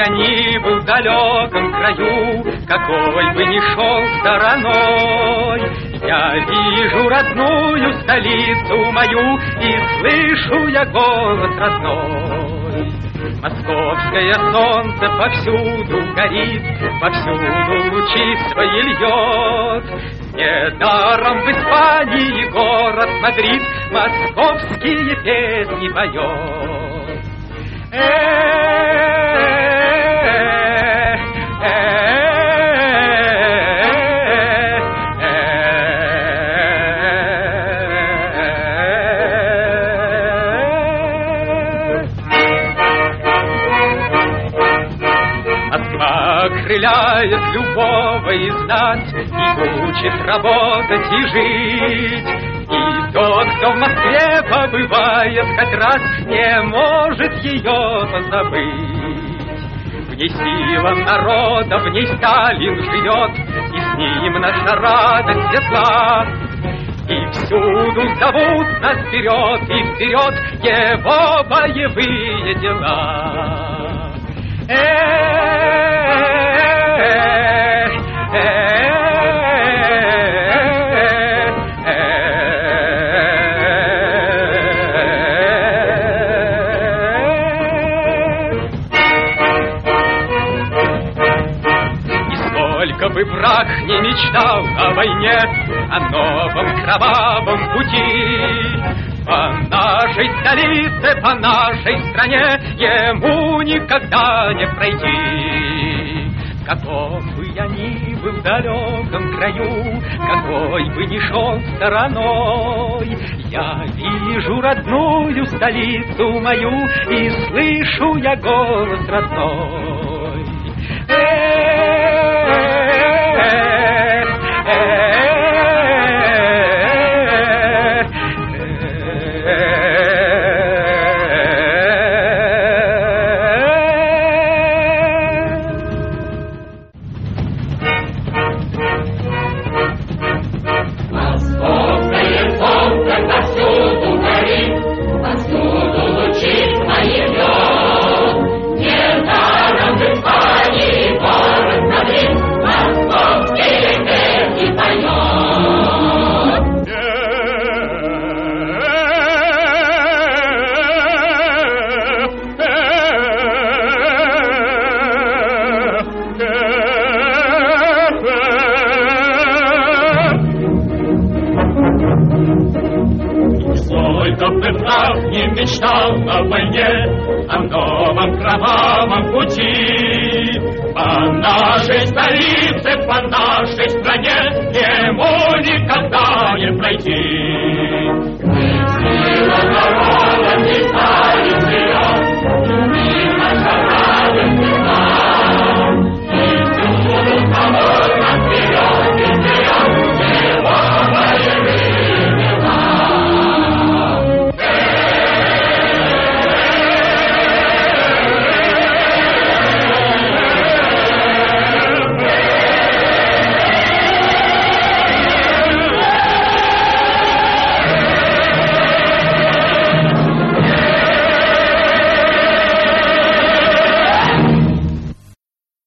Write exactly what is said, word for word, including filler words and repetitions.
я ни был в далеком краю, какой бы ни шел стороной, я вижу родную столицу мою и слышу я голос родной. Московское солнце повсюду горит, повсюду лучи свои льет. Недаром в Испании город Мадрид московские песни поет. Окрыляет любого из нас и учит работать и жить. И тот, кто в Москве побывает хоть раз, не может ее позабыть. В ней сила народа, в ней Сталин живет, и с ним наша радость светла. И всюду зовут нас вперед и вперед его боевые дела. Сколько бы враг не мечтал о войне, о новом кровавом пути, по нашей столице, по нашей стране ему никогда не пройти. Каков бы я ни был в далеком краю, какой бы ни шел стороной, я вижу родную столицу мою и слышу я голос родной. Сколько бы враг не мечтал о войне, о новом кровавом пути, по нашей столице, по нашей стране